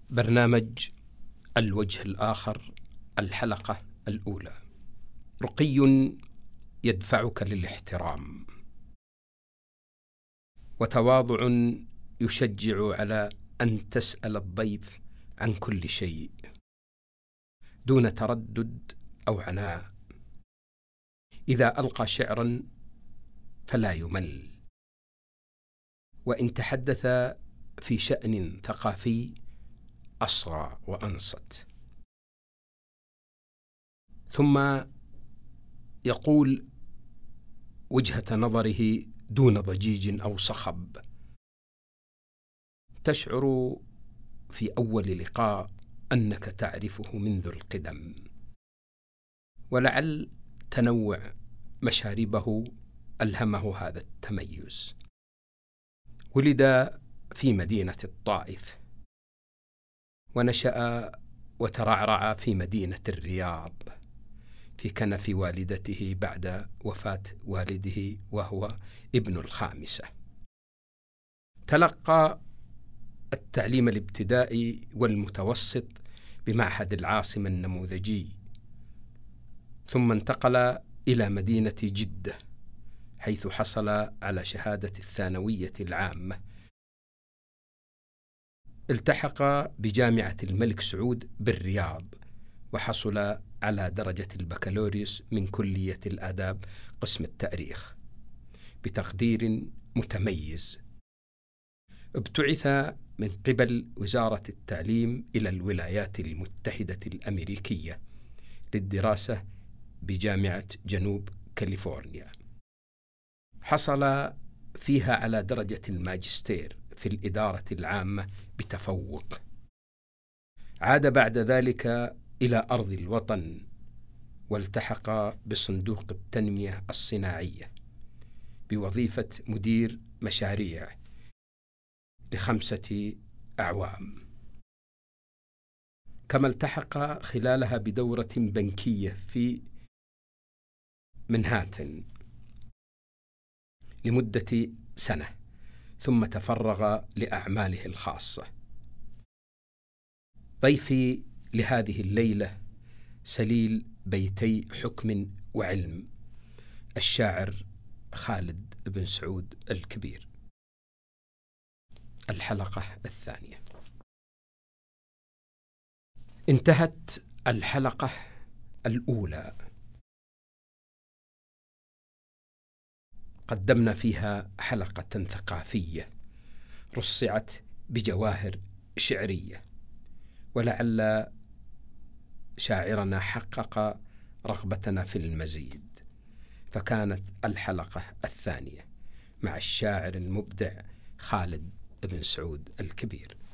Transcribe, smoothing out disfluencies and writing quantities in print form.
برنامج الوجه الآخر، الحلقة الأولى. رقي يدفعك للاحترام، وتواضع يشجع على أن تسأل الضيف عن كل شيء دون تردد أو عناء. إذا ألقى شعرا فلا يمل، وإن تحدث في شأن ثقافي أصغى وأنصت، ثم يقول وجهة نظره دون ضجيج أو صخب. تشعر في أول لقاء أنك تعرفه منذ القدم، ولعل تنوع مشاربه ألهمه هذا التميز. ولد في مدينة الطائف، ونشأ وترعرع في مدينة الرياض في كنف والدته بعد وفاة والده وهو ابن الخامسة. تلقى التعليم الابتدائي والمتوسط بمعهد العاصمة النموذجي، ثم انتقل إلى مدينة جدة حيث حصل على شهادة الثانوية العامة. التحق بجامعة الملك سعود بالرياض، وحصل على درجة البكالوريوس من كلية الآداب قسم التاريخ بتقدير متميز. ابتعث من قبل وزارة التعليم إلى الولايات المتحدة الأمريكية للدراسة بجامعة جنوب كاليفورنيا. حصل فيها على درجة الماجستير في الإدارة العامة بتفوق. عاد بعد ذلك إلى أرض الوطن، والتحق بصندوق التنمية الصناعية بوظيفة مدير مشاريع ل5 أعوام، كما التحق خلالها بدورة بنكية في منهاتن لمدة سنة، ثم تفرغ لأعماله الخاصة. ضيفي لهذه الليلة سليل بيتي حكم وعلم، الشاعر خالد بن سعود الكبير. الحلقة الثانية. انتهت الحلقة الأولى، قدمنا فيها حلقة ثقافية رصعت بجواهر شعرية، ولعل شاعرنا حقق رغبتنا في المزيد، فكانت الحلقة الثانية مع الشاعر المبدع خالد بن سعود الكبير.